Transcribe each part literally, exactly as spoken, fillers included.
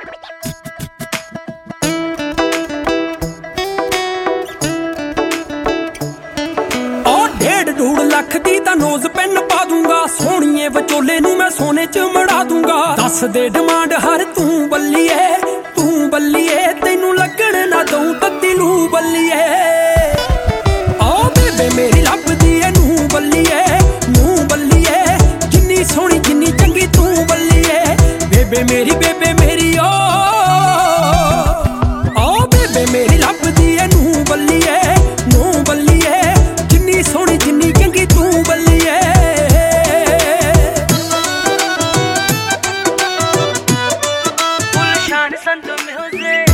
ਡੂੜ ਲੱਖ ਦੀ ਤਾਂ knows PAN ਪਾ ਦੂੰਗਾ, ਸੋਹਣੀਏ ਵਿਚੋਲੇ ਨੂੰ ਮੈਂ ਸੋਨੇ ਚ ਮੜਾ ਦੂੰਗਾ। ਦੱਸ ਦੇ ਡਿਮਾਂਡ ਹਰ ਤੂੰ ਬੱਲੀਏ, ਤੂੰ ਬੱਲੀਏ, ਤੈਨੂੰ ਲੱਗਣ ਨਾ ਦਊ ਤੱਤੀ ਲੂ ਬੱਲੀਏ। ਆ ਬੇਬੇ ਮੇਰੀ ਲੱਭਦੀ ਐ ਨੂੰ ਬੱਲੀਏ, ਨੂੰ ਬੱਲੀਏ, ਜਿੰਨੀ ਸੋਹਣੀ ਜਿੰਨੀ ਚੰਗੀ ਤੂੰ ਬੱਲੀਏ। ਬੇਬੇ ਮੇਰੀ ਬੇਬੇ ਮੇਰੀ ਓ, ਆ ਬੇਬੇ ਮੇਰੀ ਲੱਭਦੀ ਐ ਨੂੰ ਬੱਲੀਏ, ਨੂੰ ਬੱਲੀਏ, ਜਿੰਨੀ ਸੋਹਣੀ ਜਿੰਨੀ ਚੰਗੀ ਤੂੰ ਬੱਲੀਏ। ਗੁਲਸ਼ਨ ਸੰਤ ਮਿਊਜ਼ਿਕ।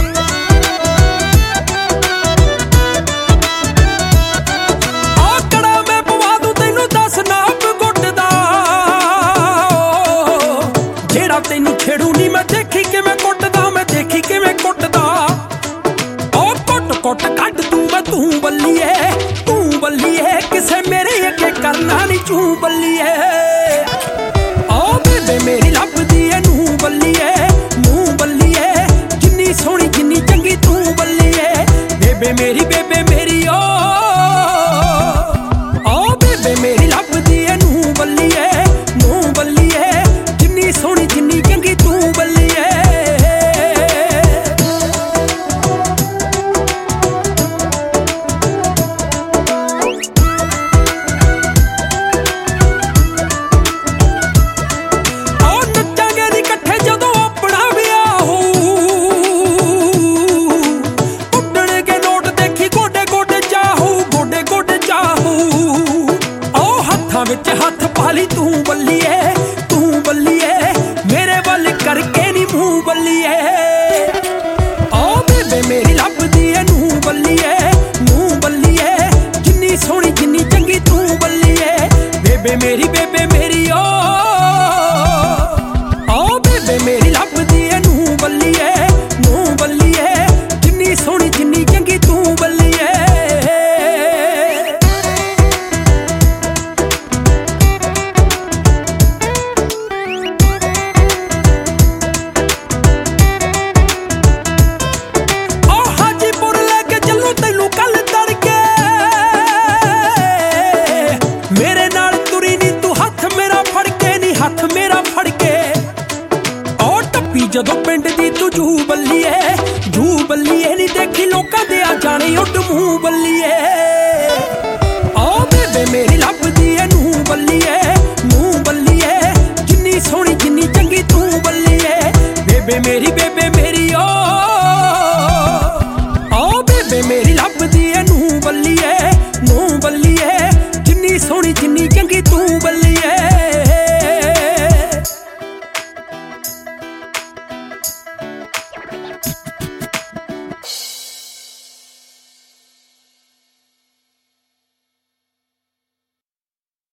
ਆ ਕੜਾ ਮੈਂ ਪਵਾ ਦੂੰ ਤੈਨੂੰ ਦੱਸ ਨਾਪ ਗੁੱਟ ਦਾ, ਜਿਹੜਾ ਤੈਨੂੰ ਛੇੜੂ ਨੀ ਮੈਂ ਦੇਖੀ ਕਿਵੇਂ ਕੁੱਟਦਾ, ਮੈਂ ਦੇਖੀ ਕਿਵੇਂ ਕੁੱਟਦਾ। ਉਹ ਕੁੱਟ ਕੁੱਟ ਕੱਢ ਤੂੰ ਮੈਂ ਤੂੰ ਬੱਲੀਏ, ਤੂੰ ਬੱਲੀਏ, ਕਿਸੇ ਮੇਰੇ ਅੱਗੇ ਕਰਨਾ ਨੀ ਚੂੰ ਬੱਲੀਏ। ਆ ਬੇਬੇ ਮੇਰੀ ਲੱਭਦੀ ਐ ਨੂੰ ਬੱਲੀਏ, ਨੂੰ ਬੱਲੀਏ, ਜਿੰਨੀ ਸੋਹਣੀ ਜਿੰਨੀ ਚੰਗੀ ਤੂੰ ਬੱਲੀਏ। ਬੇਬੇ ਮੇਰੀ ਬੇਬੇ ਮੇਰੀ ਓ, ਆ ਬੇਬੇ ਮੇਰੀ ਲੱਭਦੀ ਐ ਨੂੰ ਬੱਲੀਏ, ਨੂੰ ਬੱਲੀਏ, ਜਿੰਨੀ ਸੋਹਣੀ ਜਿੰਨੀ ਚੰਗੀ ਤੂੰ ਬੱਲੀਏ। ਵਿੱਚ ਹੱਥ ਪਾ ਲਈ ਤੂੰ ਬੱਲੀਏ, ਤੂੰ ਬੱਲੀਏ, ਮੇਰੇ ਵੱਲ ਕਰਕੇ ਨੀ ਮੂੰਹ ਬੱਲੀਏ। ਆ ਬੇਬੇ ਮੇਰੀ ਲੱਭਦੀ ਐ ਨੂੰ ਬੱਲੀਏ, ਨੂੰ ਬੱਲੀਏ, ਜਿੰਨੀ ਸੋਹਣੀ ਜਿੰਨੀ ਚੰਗੀ ਤੂੰ ਬੱਲੀਏ। ਬੇਬੇ ਮੇਰੀ ਬੇਬੇ ਮੇਰੀ ਓ, ਆ ਬੇਬੇ ਮੇਰੀ ਲੱਭਦੀ ਐ ਨੂੰ ਬੱਲੀਏ, ਨੂੰ ਬੱਲੀਏ, ਜਿੰਨੀ ਸੋਹਣੀ ਜਿੰਨੀ ਚੰਗੀ ਤੂੰ ਬੱਲੀਏ। ਮੇਰੇ ਨਾਲ ਤੁਰੀ ਨੀ ਤੂੰ ਹੱਥ ਮੇਰਾ ਫੜ ਕੇ ਨੀ, ਹੱਥ ਮੇਰਾ ਫੜ ਕੇ। ਓ ਟੱਪੀ ਜਦੋਂ ਪਿੰਡ ਦੀ ਤੂੰ ਜੂ ਬੱਲੀਏ, ਜੂ ਬੱਲੀਏ, ਨੀ ਦੇਖੀ ਲੋਕਾਂ ਦੇ ਆ ਜਾਣੇ ਉੱਡ ਮੂੰਹ ਬੱਲੀਏ। ਆ ਬੇਬੇ ਮੇਰੀ ਲੱਭਦੀ ਐ ਨੂੰ ਬੱਲੀਏ, ਨੂੰ ਬੱਲੀਏ, ਜਿੰਨੀ ਸੋਹਣੀ ਜਿੰਨੀ ਚੰਗੀ ਤੂੰ ਬੱਲੀਏ। ਬੇਬੇ ਮੇਰੀ ਬੇਬੇ